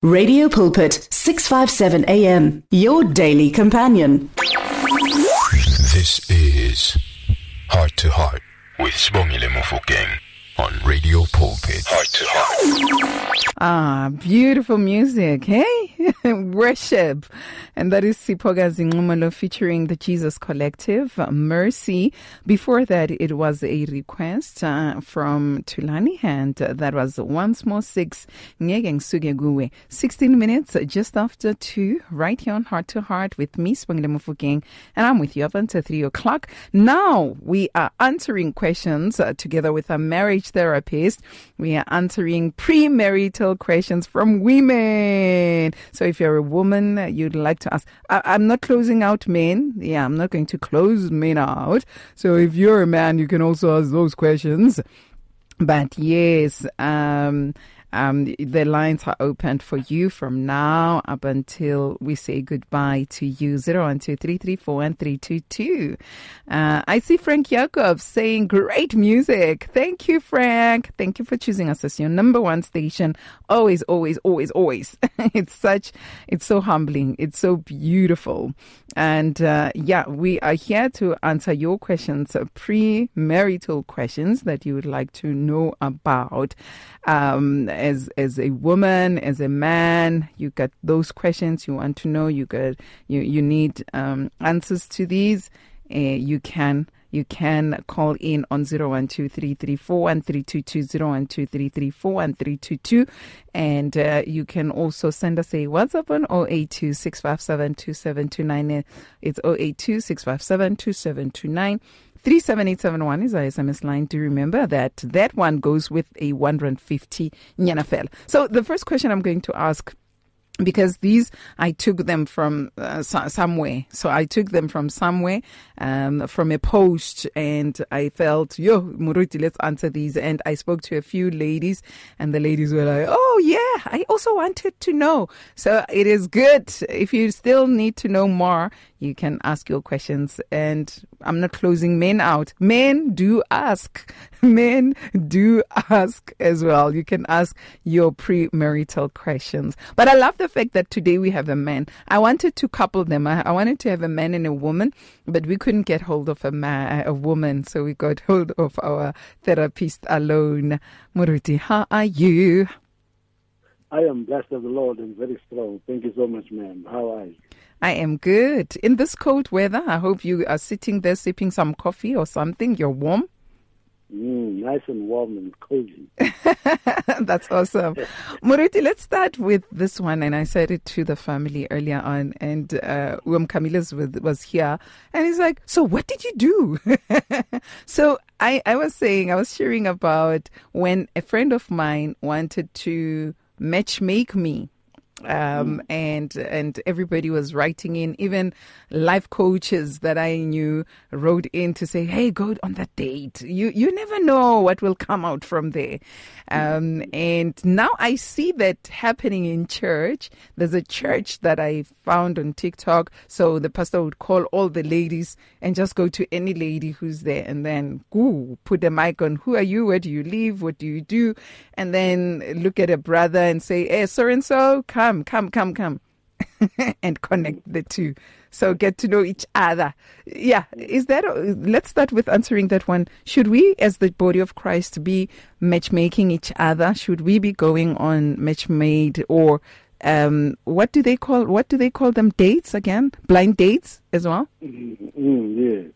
Radio Pulpit, 657 AM, your daily companion. This is Heart to Heart with Sibongile Mofokeng on Radio Pulpit. Heart to Heart. Beautiful music, hey? Worship. And that is Siphoga Zinqumalo featuring the Jesus Collective, Mercy. Before that, it was a request from Tulani Hand. That was Once More 6, Ngeke Ngisuke Kuwe. 16 minutes just after 2, right here on Heart to Heart with me, Sibongile Mofokeng, and I'm with you up until 3 o'clock. Now, we are answering questions together with a marriage therapist. We are answering premarital questions from women. So if you're a woman, you'd like to ask. I'm not closing out men. Yeah, I'm not going to close men out. So if you're a man, you can also ask those questions. But yes, the lines are open for you from now up until we say goodbye to you. 012-334-1322. I see Frank Jacobs saying great music. Thank you, Frank. Thank you for choosing us as your number one station. Always, always, always, always. It's so humbling. It's so beautiful. And we are here to answer your questions, premarital questions that you would like to know about. As a woman, as a man, you got those questions you want to know. You need answers to these. You can call in on 012-334-1322, 012-334-1322, and you can also send us a WhatsApp on 082-657-2729. It's 082-657-2729. 37871 is our SMS line. Do remember that one goes with a 150 Nyanafel. So the first question I'm going to ask, because these, I took them from somewhere. So I took them from somewhere, from a post, and I felt, Muruti, let's answer these. And I spoke to a few ladies, and the ladies were like, oh yeah, I also wanted to know. So it is good. If you still need to know more, you can ask your questions, and I'm not closing men out. Men do ask. Men do ask as well. You can ask your premarital questions. But I love the fact that today we have a man. I wanted to couple them. I wanted to have a man and a woman, but we couldn't get hold of a woman, so we got hold of our therapist alone. Muruti, how are you? I am blessed of the Lord and very strong. Thank you so much, ma'am. How are you? I am good. In this cold weather, I hope you are sitting there sipping some coffee or something. You're warm? Nice and warm and cozy. That's awesome. Muruti, let's start with this one. And I said it to the family earlier on. And Kamilas was here. And he's like, so what did you do? So I was sharing about when a friend of mine wanted to matchmake me. And everybody was writing in, even life coaches that I knew wrote in to say, hey, go on that date. You never know what will come out from there. And now I see that happening in church. There's a church that I found on TikTok. So the pastor would call all the ladies and just go to any lady who's there and then put the mic on. Who are you? Where do you live? What do you do? And then look at a brother and say, hey, so-and-so, come. And connect the two. So get to know each other. Yeah. Let's start with answering that one. Should we, as the body of Christ, be matchmaking each other? Should we be going on matchmade, or what do they call them? Dates again? Blind dates as well? Yes.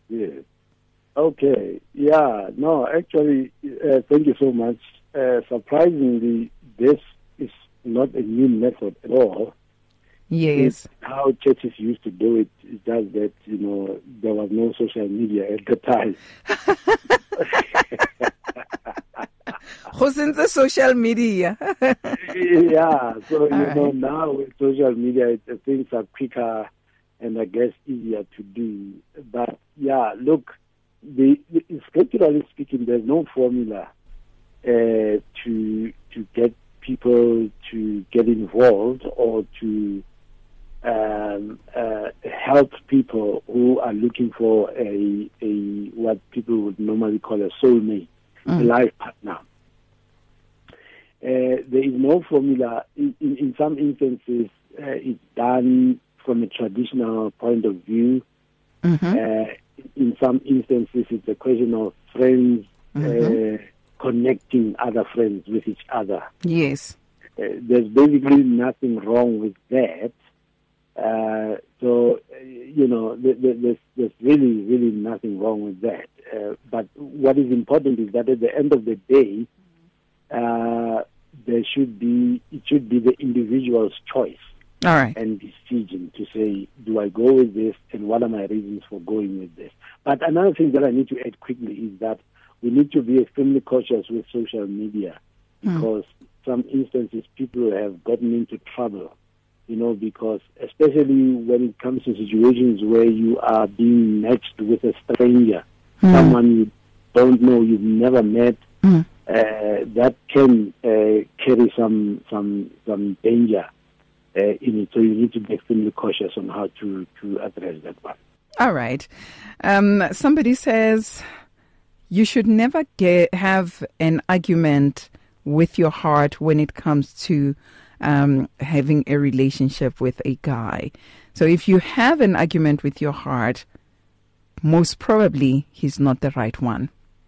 Okay. Yeah. No, actually, thank you so much. Surprisingly, this is not a new method at all. Yes. It's how churches used to do it. It's just that, there was no social media at the time. Since the social media. Yeah. So, now with social media, things are quicker and I guess easier to do. But, yeah, look, scripturally speaking, there's no formula to get people to get involved or to help people who are looking for a what people would normally call a soulmate, a life partner. there is no formula. In some instances, it's done from a traditional point of view. In some instances, it's a question of friends connecting other friends with each other. Yes. There's basically nothing wrong with that. So, there's really nothing wrong with that. But what is important is that at the end of the day, it should be the individual's choice. All right. And decision to say, do I go with this, and what are my reasons for going with this? But another thing that I need to add quickly is that we need to be extremely cautious with social media, because some instances people have gotten into trouble, because especially when it comes to situations where you are being matched with a stranger, someone you don't know, you've never met, that can carry some danger in it. So you need to be extremely cautious on how to address that one. All right. Somebody says you should never have an argument with your heart when it comes to having a relationship with a guy. So if you have an argument with your heart, most probably he's not the right one.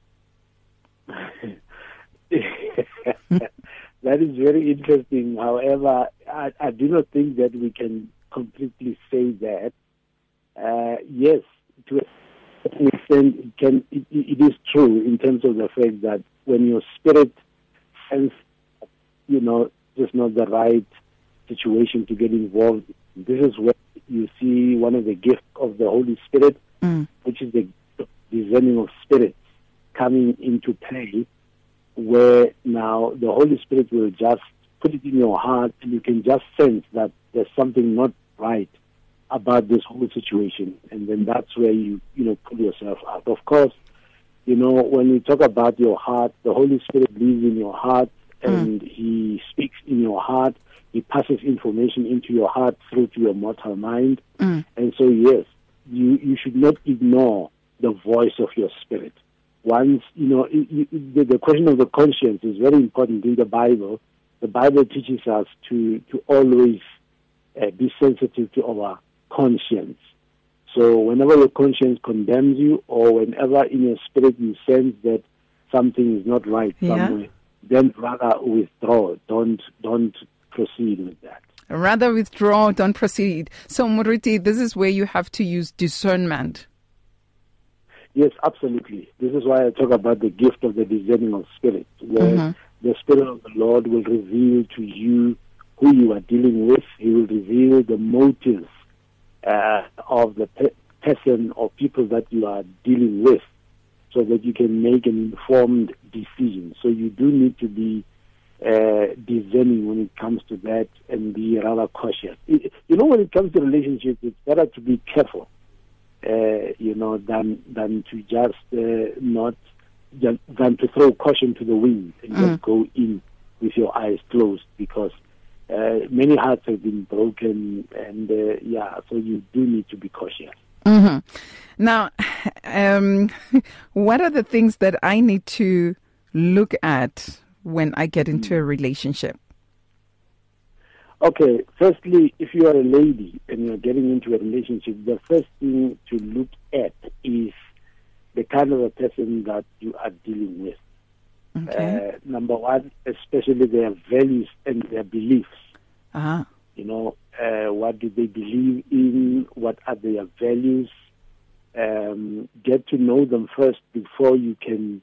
That is very interesting. However, I do not think that we can completely say that. Yes, to a certain extent, it is true in terms of the fact that when your spirit sense, just not the right situation to get involved, this is where you see one of the gifts of the Holy Spirit, which is the discerning of spirits coming into play, where now the Holy Spirit will just put it in your heart, and you can just sense that there's something not right about this whole situation, and then that's where you pull yourself out. Of course, when we talk about your heart, the Holy Spirit lives in your heart, and He speaks in your heart. He passes information into your heart through to your mortal mind, and so yes, you should not ignore the voice of your spirit. Once, the question of the conscience is very important in the Bible. The Bible teaches us to always be sensitive to our conscience. So whenever your conscience condemns you, or whenever in your spirit you sense that something is not right somewhere, then rather withdraw. Don't proceed with that. Rather withdraw, don't proceed. So Moruti, this is where you have to use discernment. Yes, absolutely. This is why I talk about the gift of the discerning of spirit, where the Spirit of the Lord will reveal to you who you are dealing with. He will reveal the motives of the person or people that you are dealing with, so that you can make an informed decision. So you do need to be discerning when it comes to that, and be rather cautious. When it comes to relationships, it's better to be careful, than to just than to throw caution to the wind and just go in with your eyes closed, because many hearts have been broken, and so you do need to be cautious. Now, what are the things that I need to look at when I get into a relationship? Okay, firstly, if you are a lady and you're getting into a relationship, the first thing to look at is the kind of a person that you are dealing with. Okay. Number one, especially their values and their beliefs. What do they believe in? What are their values? Get to know them first before you can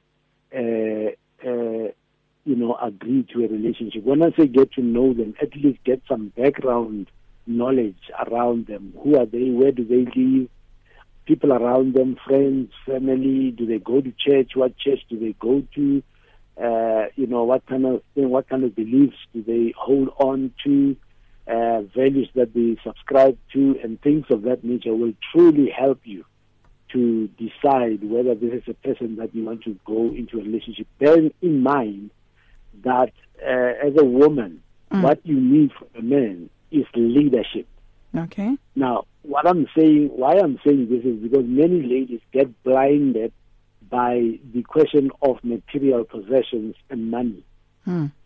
agree to a relationship. When I say get to know them, at least get some background knowledge around them. Who are they? Where do they live? People around them, friends, family. Do they go to church? What church do they go to? What kind of thing, what kind of beliefs do they hold on to? Values that they subscribe to, and things of that nature will truly help you to decide whether this is a person that you want to go into a relationship. Bearing in mind that as a woman, what you need from a man is leadership. Okay. Now, why I'm saying this is because many ladies get blinded by the question of material possessions and money.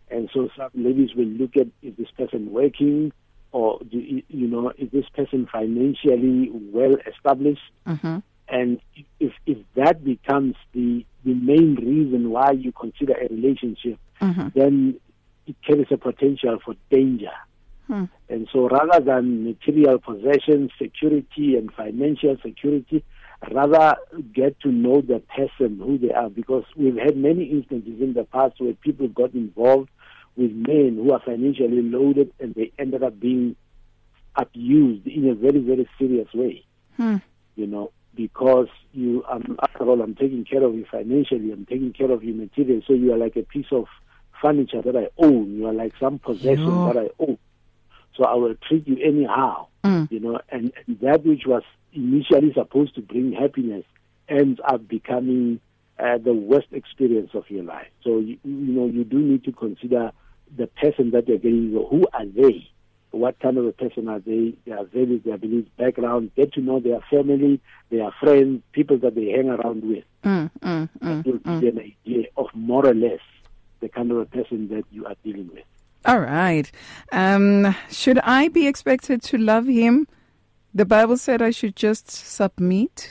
And so some ladies will look at, is this person working, or is this person financially well established? Mm-hmm. And if that becomes the main reason why you consider a relationship, Mm-hmm. then it carries a potential for danger. And so rather than material possessions, security and financial security, rather get to know the person, who they are, because we've had many instances in the past where people got involved with men who are financially loaded and they ended up being abused in a very, very serious way. Because after all, I'm taking care of you financially, I'm taking care of you materially, so you are like a piece of furniture that I own, you are like some possession that I own. So I will treat you anyhow, and that which was initially supposed to bring happiness ends up becoming the worst experience of your life. So, you do need to consider the person that you're getting. Who are they? What kind of a person are they? Their values, their beliefs, background. Get to know their family, their friends, people that they hang around with. That will give you an idea of more or less the kind of a person that you are dealing with. All right. Should I be expected to love him? The Bible said I should just submit.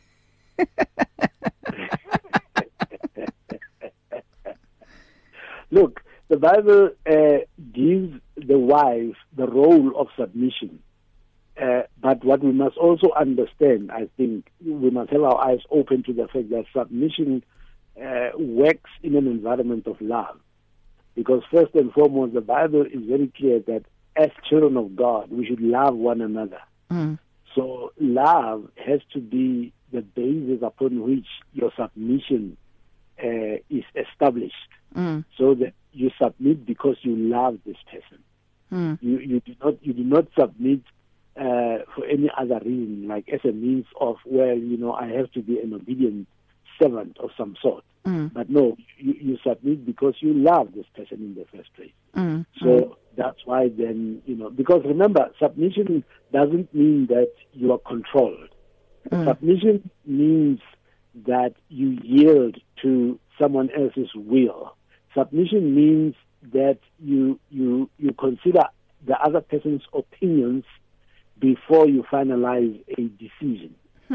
Look, the Bible gives the wife the role of submission. But what we must also understand, I think, we must have our eyes open to the fact that submission works in an environment of love. Because first and foremost, the Bible is very clear that as children of God, we should love one another. So love has to be the basis upon which your submission is established. So that you submit because you love this person. You do not submit for any other reason, like as a means of, I have to be an obedient servant of some sort. But no, you submit because you love this person in the first place. So that's why then, because remember, submission doesn't mean that you are controlled. Submission means that you yield to someone else's will. Submission means that you consider the other person's opinions before you finalize a decision.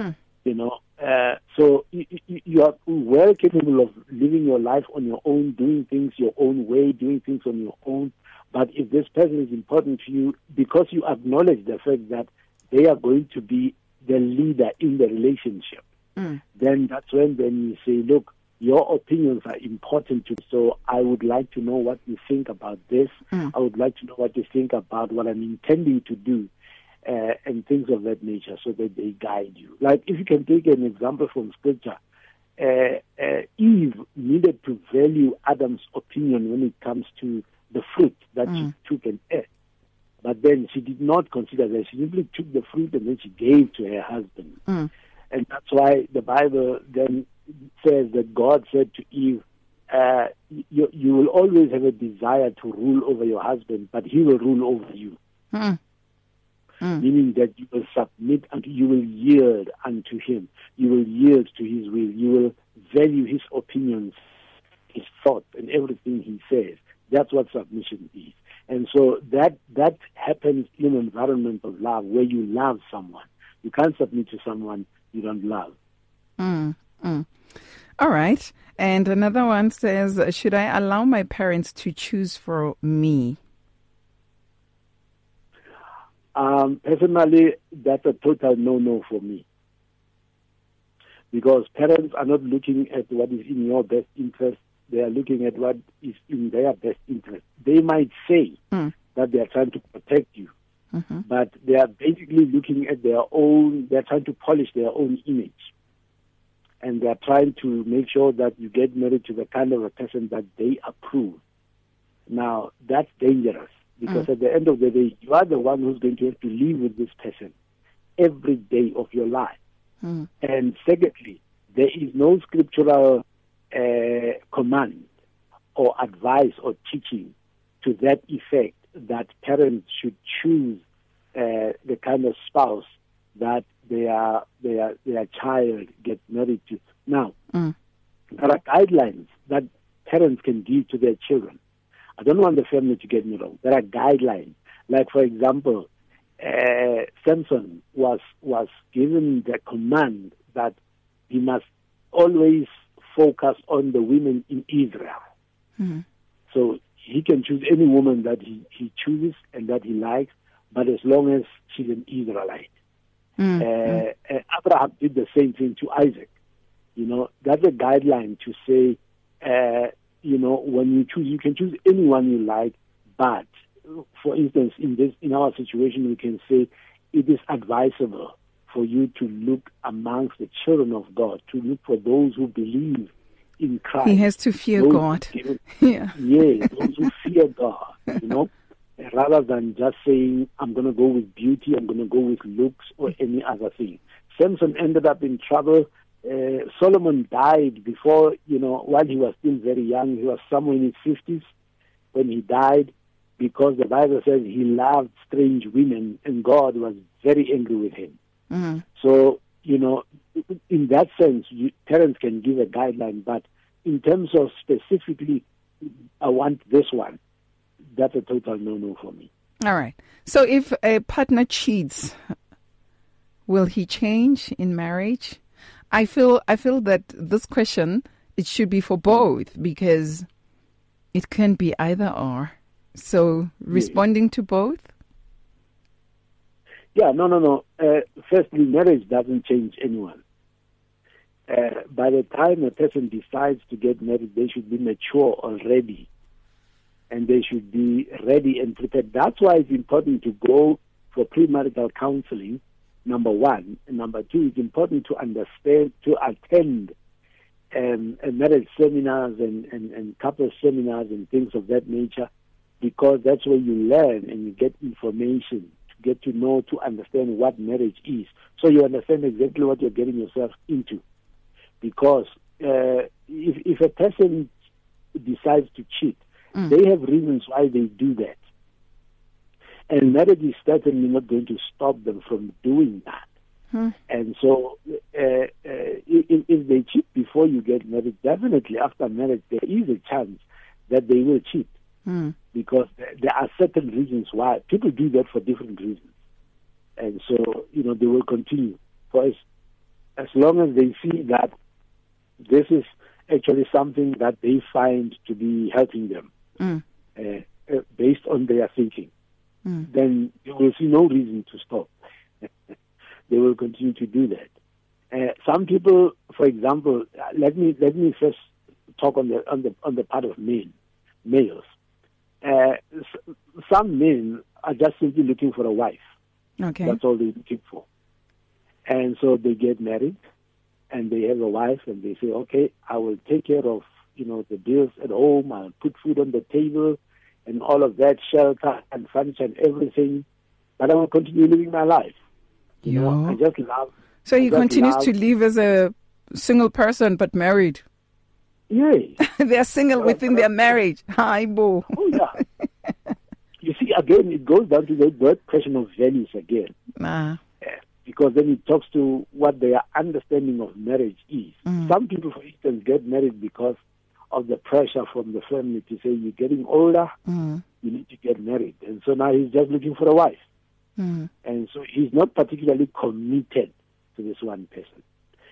So you are well capable of living your life on your own, doing things your own way, doing things on your own. But if this person is important to you, because you acknowledge the fact that they are going to be the leader in the relationship, then that's when you say, look, your opinions are important to me, so I would like to know what you think about this. I would like to know what you think about what I'm intending to do. And things of that nature, so that they guide you. Like, if you can take an example from Scripture, Eve needed to value Adam's opinion when it comes to the fruit that she took and ate. But then she did not consider that. She simply took the fruit and then she gave to her husband. And that's why the Bible then says that God said to Eve, you will always have a desire to rule over your husband, but he will rule over you. Meaning that you will submit and you will yield unto him. You will yield to his will. You will value his opinions, his thoughts, and everything he says. That's what submission is. And so that happens in an environment of love where you love someone. You can't submit to someone you don't love. All right. And another one says, should I allow my parents to choose for me? Personally, that's a total no-no for me. Because parents are not looking at what is in your best interest. They are looking at what is in their best interest. They might say that they are trying to protect you, but they are basically looking at their own, they're trying to polish their own image. And they're trying to make sure that you get married to the kind of a person that they approve. Now, that's dangerous. Because at the end of the day, you are the one who's going to have to live with this person every day of your life. And secondly, there is no scriptural command or advice or teaching to that effect that parents should choose the kind of spouse that their child gets married to. Now, there are guidelines that parents can give to their children. I don't want the family to get me wrong. There are guidelines. Like, for example, Samson was given the command that he must always focus on the women in Israel. Mm-hmm. So he can choose any woman that he chooses and that he likes, but as long as she's an Israelite. Mm-hmm. Abraham did the same thing to Isaac. That's a guideline to say, when you choose, you can choose anyone you like, but for instance, in our situation, we can say it is advisable for you to look amongst the children of God, to look for those who believe in Christ. He has to fear God. Yeah, those who fear God, rather than just saying, I'm going to go with beauty, I'm going to go with looks or any other thing. Samson ended up in trouble. Solomon died before, while he was still very young. He was somewhere in his 50s when he died, because the Bible says he loved strange women and God was very angry with him. Mm-hmm. So, in that sense, parents can give a guideline, but in terms of specifically, I want this one, that's a total no-no for me. All right. So if a partner cheats, will he change in marriage? I feel that this question, it should be for both, because it can be either or. So responding to both? Yeah, no. Firstly, marriage doesn't change anyone. By the time a person decides to get married, they should be mature already. And they should be ready and prepared. That's why it's important to go for premarital counseling, number one. And number two, it's important to understand, to attend marriage seminars and couple seminars and things of that nature, because that's where you learn and you get information, to get to know, to understand what marriage is. So you understand exactly what you're getting yourself into. Because if a person decides to cheat, they have reasons why they do that. And marriage is certainly not going to stop them from doing that. And so if they cheat before you get married, definitely after marriage there is a chance that they will cheat. Because there are certain reasons why. People do that for different reasons. And so, they will continue. For as long as they see that this is actually something that they find to be helping them, based on their thinking, then you will see no reason to stop. They will continue to do that. Some people, for example, let me first talk on the part of males. Some men are just simply looking for a wife. Okay. That's all they're looking for. And so they get married and they have a wife and they say, okay, I will take care of, the bills at home, I'll put food on the table and all of that, shelter and furniture and everything, but I will continue living my life. I just love. So he continues to live as a single person but married. Yeah. They are single within their marriage. Hi, Bo. Oh, yeah. You see, again, it goes down to the question of values again. Because then it talks to what their understanding of marriage is. Some people, for instance, get married because of the pressure from the family to say, you're getting older, you need to get married. And so now he's just looking for a wife. And so he's not particularly committed to this one person.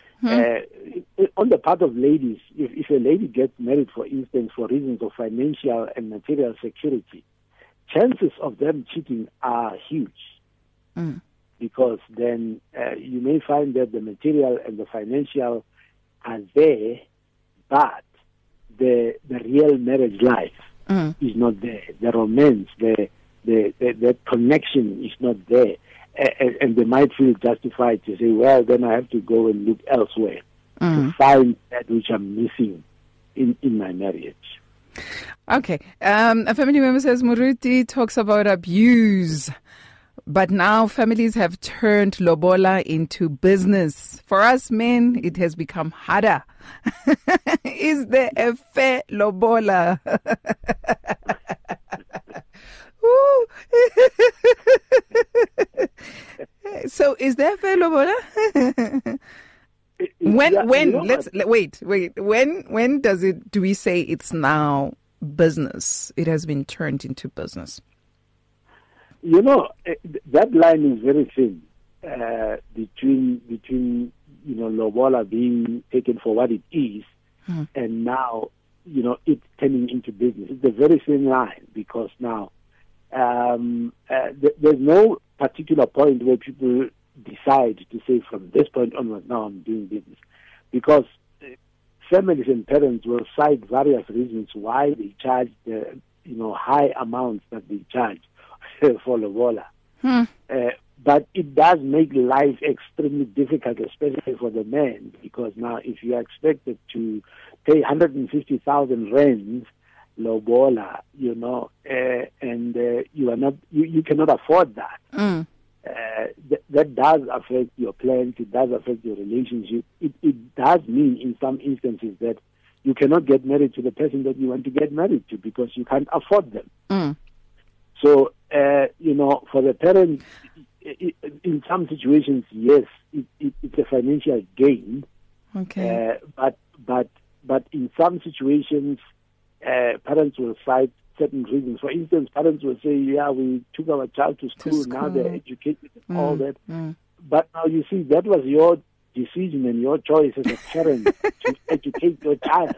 On the part of ladies, if a lady gets married, for instance, for reasons of financial and material security, chances of them cheating are huge. Because then you may find that the material and the financial are there, but the real marriage life is not there. The romance, the connection is not there. And they might feel justified to say, well, then I have to go and look elsewhere to find that which I'm missing in my marriage. Okay. A family member says, Moruti talks about abuse, but now families have turned lobola into business. For us men, it has become harder. Is there a fair lobola? So is there fair lobola? When does it, do we say it's now business. It has been turned into business. That line is very thin between lobola being taken for what it is and now, it turning into business. It's a very thin line because now there's no particular point where people decide to say from this point onwards, now I'm doing business. Because families and parents will cite various reasons why they charge the high amounts that they charge for lobola. But it does make life extremely difficult, especially for the men, because now if you are expected to pay 150,000 rands lobola, and you cannot afford that. That does affect your plans. It does affect your relationship. It does mean in some instances that you cannot get married to the person that you want to get married to because you can't afford them. So, for the parents, in some situations, yes, it's a financial gain. Okay. But in some situations, parents will cite certain reasons. For instance, parents will say, "Yeah, we took our child to school. Now they're educated and all that." But now you see, that was your decision and your choice as a parent to educate your child.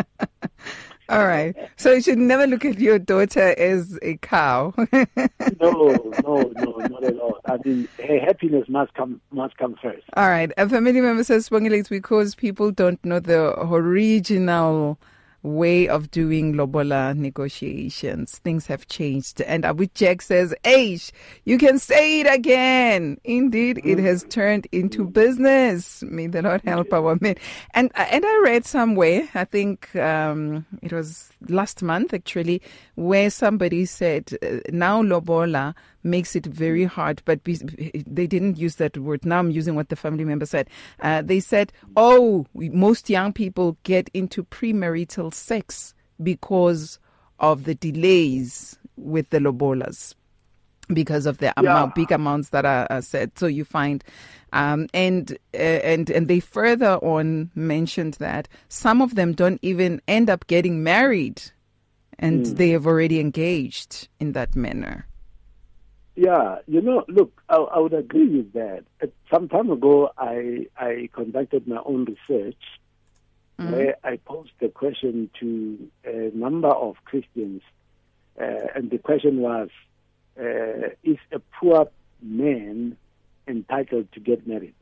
All right. So you should never look at your daughter as a cow. No, not at all. I mean, her happiness must come first. All right. A family member says, Sibongile, it's because people don't know the original way of doing lobola negotiations. Things have changed. And Abu Jack says, Aish, you can say it again. Indeed, it has turned into business. May the Lord help our men. And I read somewhere, I think it was last month actually, where somebody said now lobola makes it very hard, but they didn't use that word. Now I'm using what the family member said. They said, most young people get into premarital sex because of the delays with the lobolas, because of the big amounts that are said. So you find, and they further on mentioned that some of them don't even end up getting married, and they have already engaged in that manner. Yeah, look, I would agree with that. Some time ago, I conducted my own research where I posed the question to a number of Christians, and the question was, is a poor man entitled to get married?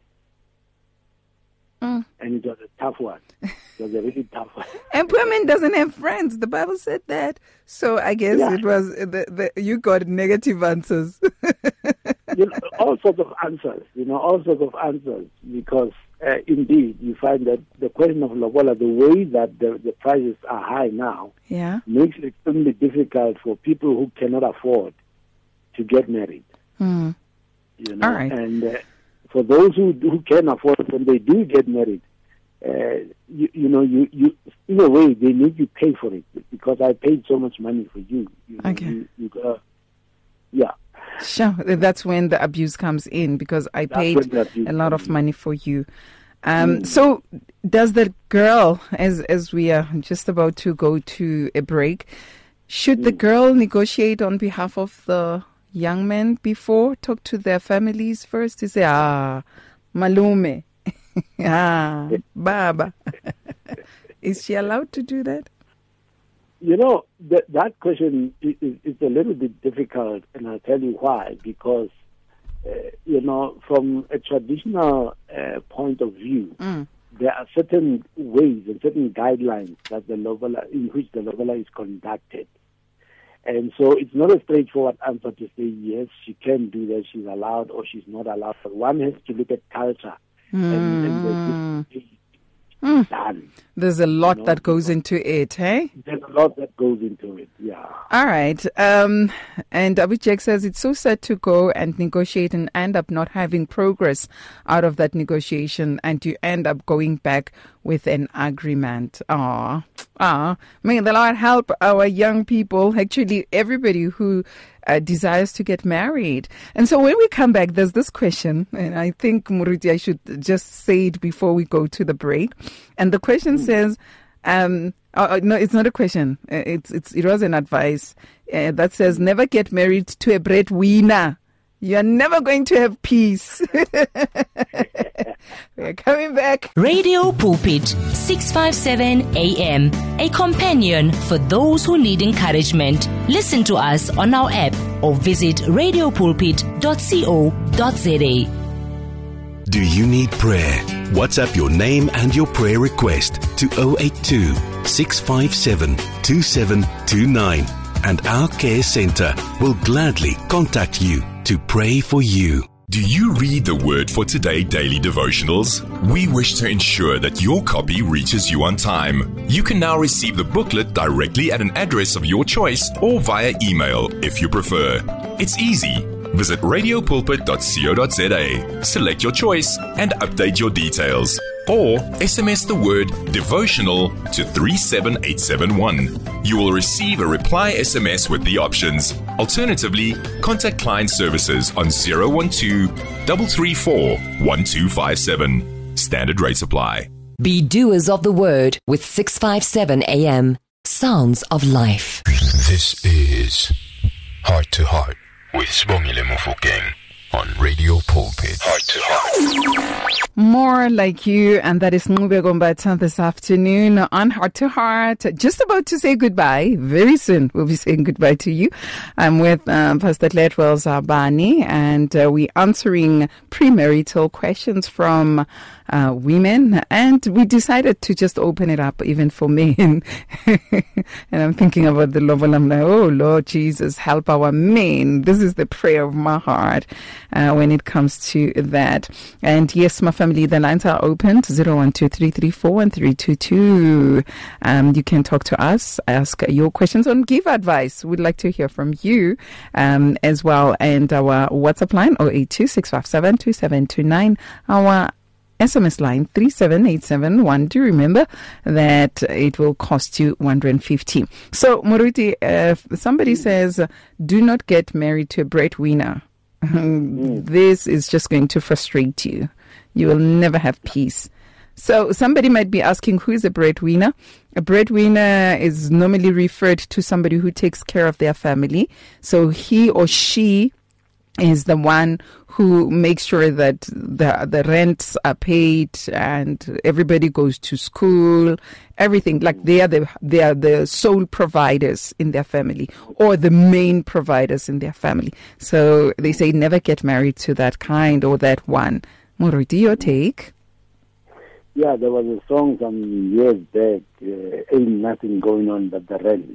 And it was a tough one. It was a really tough one. And poor man doesn't have friends. The Bible said that. So I guess it was you got negative answers. All sorts of answers. Because indeed you find that the question of lobola, the way that the prices are high now, makes it extremely difficult for people who cannot afford to get married. All right. And for those who can afford, when they do get married, you in a way they need to pay for it, because I paid so much money for you. Sure, that's when the abuse comes in, because I paid a lot of money for you. So does the girl, as we are just about to go to a break, should the girl negotiate on behalf of the young men before, talk to their families first to say, malume, baba? Is she allowed to do that? That question is a little bit difficult, and I'll tell you why. Because, from a traditional point of view, there are certain ways and certain guidelines that in which the lobola is conducted. And so it's not a straightforward answer to say, yes, she can do that, she's allowed, or she's not allowed. But one has to look at culture and done. There's a lot that goes into it, hey? There's a lot that goes into it, yeah. All right. And Abu Jack says it's so sad to go and negotiate and end up not having progress out of that negotiation, and you end up going back with an agreement. May the Lord help our young people, actually everybody who desires to get married. And so when we come back, there's this question, and I think, Muruti, I should just say it before we go to the break. And the question says, No, it's not a question. It was an advice that says never get married to a breadwinner. You're never going to have peace. We're coming back. Radio Pulpit, 657 AM. A companion for those who need encouragement. Listen to us on our app or visit radiopulpit.co.za. Do you need prayer? WhatsApp your name and your prayer request to 082 657 2729 and our care center will gladly contact you to pray for you. Do you read the Word for Today daily devotionals? We wish to ensure that your copy reaches you on time. You can now receive the booklet directly at an address of your choice or via email if you prefer. It's easy. Visit radiopulpit.co.za, select your choice and update your details. Or SMS the word devotional to 37871. You will receive a reply SMS with the options. Alternatively, contact client services on 012-334-1257. Standard rates apply. Be doers of the word with 657 AM. Sounds of life. This is Heart to Heart with Sibongile Mofokeng on Radio Pulpit. Heart to Heart. More like you, and that is Ncube Gombatha this afternoon on Heart to Heart. Just about to say goodbye. Very soon we'll be saying goodbye to you. I'm with Pastor Letwell Zabani, and we're answering premarital questions from women, and we decided to just open it up even for men. And I'm thinking about the love, and I'm like, oh Lord Jesus, help our men. This is the prayer of my heart when it comes to that. And yes, my family, the lines are open to 012-334-1322. You can talk to us, ask your questions, and give advice. We'd like to hear from you as well. And our WhatsApp line 082-657-2729. Our SMS line 37871. Do remember that it will cost you 150. So, Moruti, if somebody says, do not get married to a breadwinner, this is just going to frustrate you. You will never have peace. So somebody might be asking, who is a breadwinner? A breadwinner is normally referred to somebody who takes care of their family. So he or she is the one who makes sure that the rents are paid and everybody goes to school, everything. Like they are the sole providers in their family, or the main providers in their family. So they say never get married to that kind or that one. Moruti, your take? Yeah, there was a song some years back, ain't nothing going on but the rent.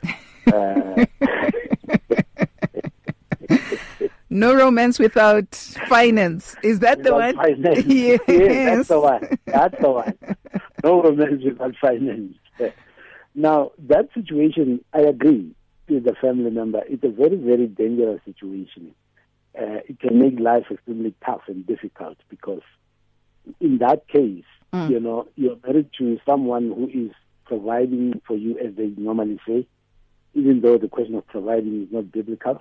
No romance without finance. Is that the one? Finance. Yes. Yes, that's the one. That's the one. No romance without finance. Now, that situation, I agree with the family member. It's a very, very dangerous situation. It can make life extremely tough and difficult because in that case, you know, you're married to someone who is providing for you, as they normally say, even though the question of providing is not biblical.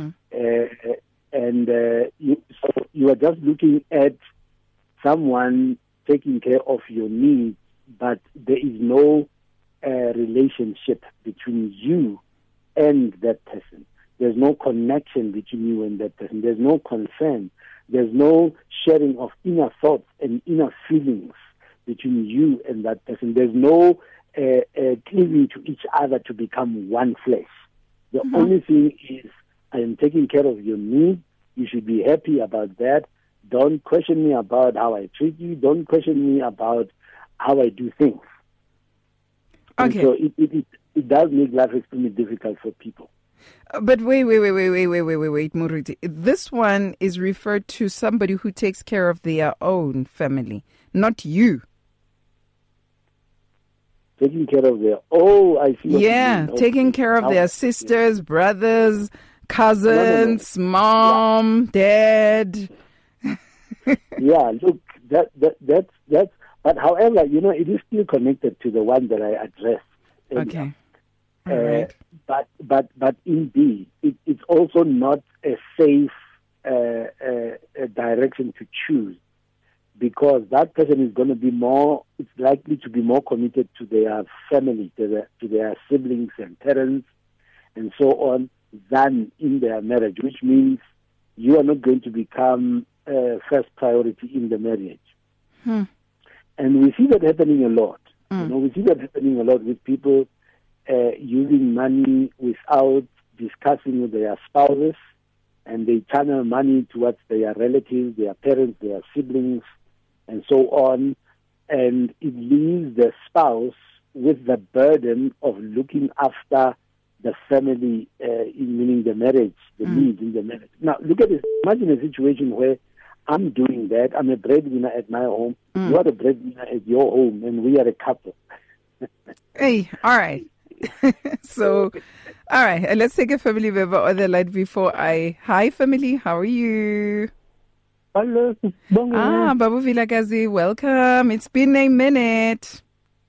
You are just looking at someone taking care of your needs, but there is no relationship between you and that person. There's no connection between you and that person. There's no concern. There's no sharing of inner thoughts and inner feelings between you and that person. There's no cleaving to each other to become one flesh. The only thing is, I am taking care of your needs. You should be happy about that. Don't question me about how I treat you. Don't question me about how I do things. Okay. And so it does make life extremely difficult for people. But wait, Moruti. This one is referred to somebody who takes care of their own family, not you. Taking care of their... Oh, I see. Yeah, taking care of their sisters, brothers, cousins, mom, dad. Yeah, look, that's. But however, you know, it is still connected to the one that I addressed. Okay. All right. But indeed, it's also not a safe direction to choose, because that person is going to be it's likely to be more committed to their family, to their siblings and parents and so on, than in their marriage, which means you are not going to become first priority in the marriage. And we see that happening a lot. We see that happening a lot with people using money without discussing with their spouses, and they channel money towards their relatives, their parents, their siblings, and so on. And it leaves the spouse with the burden of looking after the family, meaning the marriage, the needs in the marriage. Now, look at this. Imagine a situation where I'm doing that. I'm a breadwinner at my home. You are a breadwinner at your home, and we are a couple. Hey, all right. So, all right. Let's take a family member on the line before Hi, family. How are you? Hello. Babu Vilakazi, welcome. It's been a minute.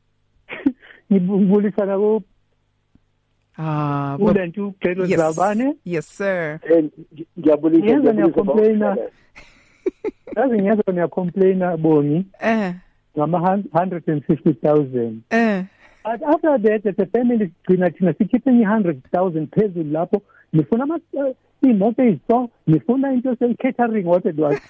Yes, sir. Complainer Boni. 150,000. But after that, as a family, keeping 100,000 pesos lapo. Nifuna imoto iso, nifuna into catering what it was.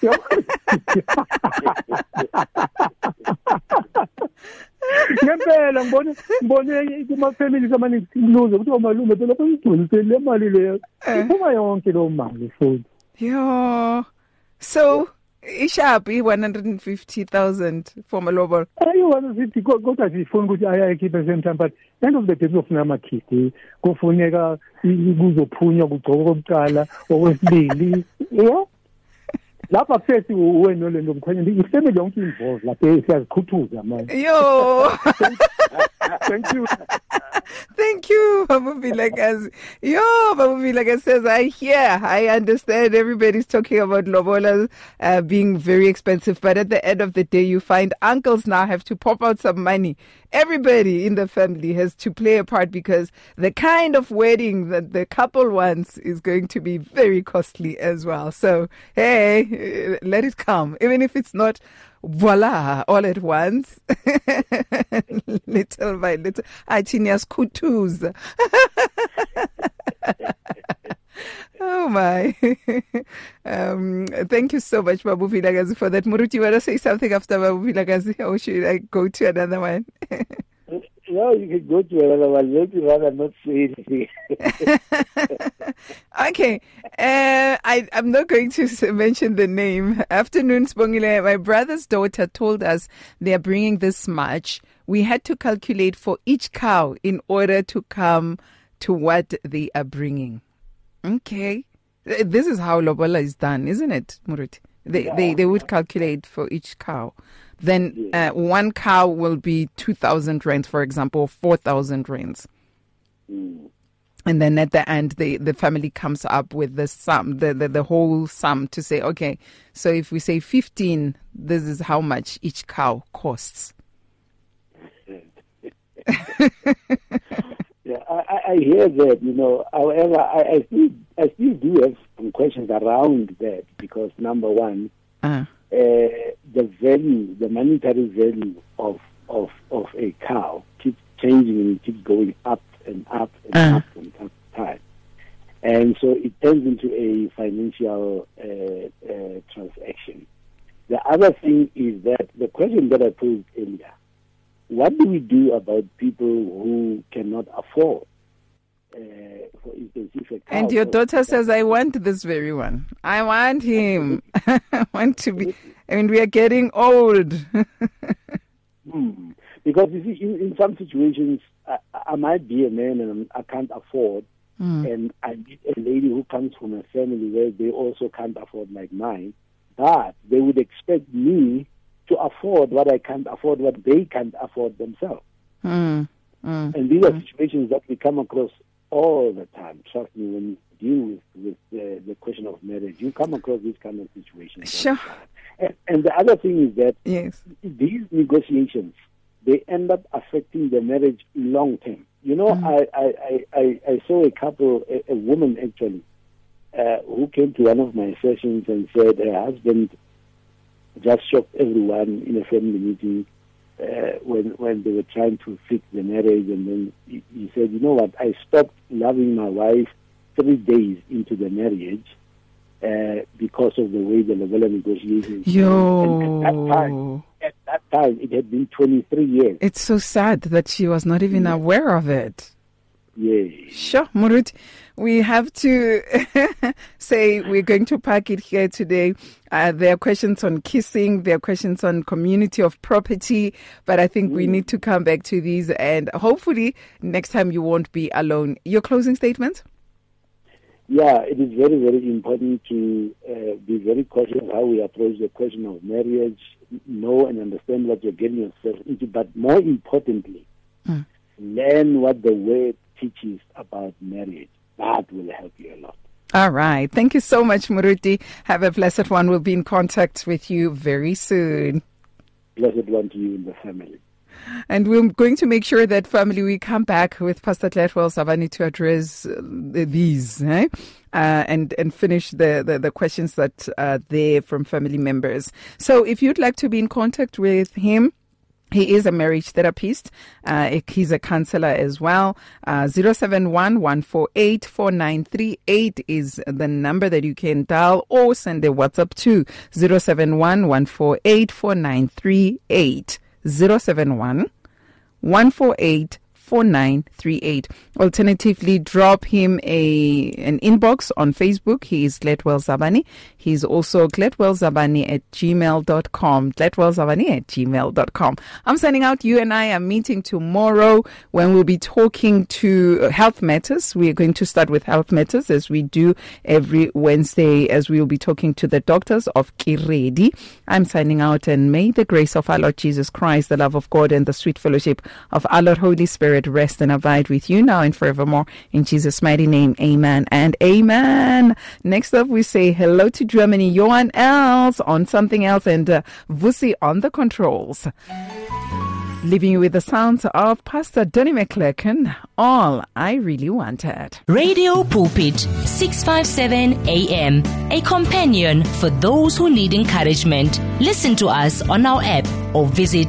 Ngempela ngibone kuma family zamani siluze ukuthi omalume phela bayigcwalise le mali leyo. Iphuma yonke lo mali futhi. Yo. So ishapi 150,000 for malobolo. 150 kodwa sifuna ukuthi ayayikhiphe semthamba, but end of the day kufuna amakhiti, kufuneka kuzophunywa kugcoka kokuqala okwesibili. Yeah. Lapha kusethi wena lento mkhanya ifamily yonke involved lapha siyazikhuthuza manje. Yo. Thank you. Thank you, Babu Vilakazi. Babu Vilakazi says, I understand everybody's talking about lobola being very expensive, but at the end of the day, you find uncles now have to pop out some money. Everybody in the family has to play a part because the kind of wedding that the couple wants is going to be very costly as well. So, hey, let it come. Even if it's not voila all at once, little by little. Atinias kutus. Oh my. Thank you so much, Babu Vilakazi, for that. Muruti, you want to say something after Babu Vilakazi, or should I go to another one? No, you can go to another one. Let me rather not say anything. Okay. I'm not going to mention the name. Afternoon, Spongile. My brother's daughter told us they are bringing this much. We had to calculate for each cow in order to come to what they are bringing. Okay. This is how lobola is done, isn't it, Muruti? They would calculate for each cow. Then one cow will be 2,000 rands, for example, 4,000 rands. And then at the end, the family comes up with the sum, the whole sum to say, okay, so if we say 15, this is how much each cow costs. Yeah, I hear that, However, I still do have some questions around that because, number one, the value, the monetary value of a cow keeps changing and it keeps going up and up and up from time to time. And so it turns into a financial transaction. The other thing is that the question that I posed earlier, what do we do about people who cannot afford, for instance, if a cow... And your daughter says, I want this very one. I want him. I want to be... I mean, we are getting old. Because, you see, in some situations, I might be a man and I can't afford, and I meet a lady who comes from a family where they also can't afford like mine, but they would expect me to afford what I can't afford, what they can't afford themselves. And these are situations that we come across all the time. Trust me, when you deal with the question of marriage, you come across these kind of situations. Sure. And the other thing is that these negotiations, they end up affecting the marriage long term. I saw a couple, a woman actually, who came to one of my sessions and said her husband just shocked everyone in a family meeting when they were trying to fix the marriage. And then he said, you know what, I stopped loving my wife 3 days into the marriage because of the way the Lobola negotiations. Yo. And at that time, it had been 23 years. It's so sad that she was not even aware of it. Yeah. Sure, Moruti. We have to say we're going to park it here today. There are questions on kissing. There are questions on community of property. But I think we need to come back to these. And hopefully next time you won't be alone. Your closing statements? Yeah, it is very, very important to be very cautious how we approach the question of marriage, know and understand what you're getting yourself into, but more importantly, learn what the word teaches about marriage. That will help you a lot. All right. Thank you so much, Moruti. Have a blessed one. We'll be in contact with you very soon. Blessed one to you and the family. And we're going to make sure that, family, we come back with Pastor Cletwell Zabani to address these and finish the questions that are there from family members. So if you'd like to be in contact with him, he is a marriage therapist. He's a counselor as well. 071-148-4938 is the number that you can dial, or send a WhatsApp to 071-148-4938. 071-148-4938. Alternatively, drop him an inbox on Facebook. He is Cletwell Zabani. He's also cletwellzabani@gmail.com. cletwellzabani@gmail.com. I'm signing out. You and I are meeting tomorrow when we'll be talking to health matters. We're going to start with health matters, as we do every Wednesday, as we will be talking to the doctors of Kiredi. I'm signing out, and may the grace of our Lord Jesus Christ, the love of God, and the sweet fellowship of our Lord Holy Spirit rest and abide with you now and forevermore. In Jesus' mighty name, amen and amen. Next up, we say hello to Germany, Johan Els on something else, and Vusi on the controls. Leaving you with the sounds of Pastor Donnie McClurkin, All I Really Wanted. Radio Pulpit, 657 AM, a companion for those who need encouragement. Listen to us on our app or visit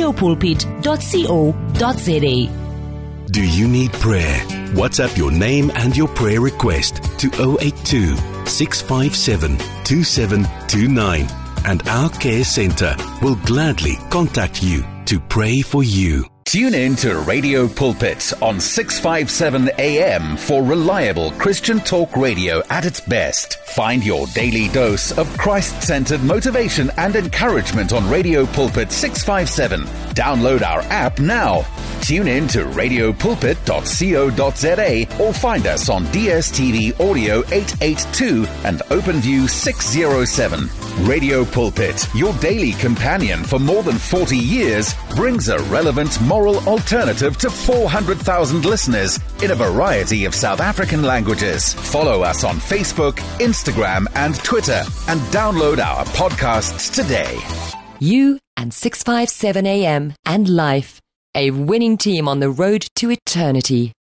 radiopulpit.co.za. Do you need prayer? WhatsApp your name and your prayer request to 082 657 2729, and our care center will gladly contact you to pray for you. Tune in to Radio Pulpit on 657 AM for reliable Christian talk radio at its best. Find your daily dose of Christ-centered motivation and encouragement on Radio Pulpit 657. Download our app now. Tune in to radiopulpit.co.za or find us on DSTV Audio 882 and OpenView 607. Radio Pulpit, your daily companion for more than 40 years, brings a relevant moral alternative to 400,000 listeners in a variety of South African languages. Follow us on Facebook, Instagram, and Twitter, and download our podcasts today. You and 657 AM and Life, a winning team on the road to eternity.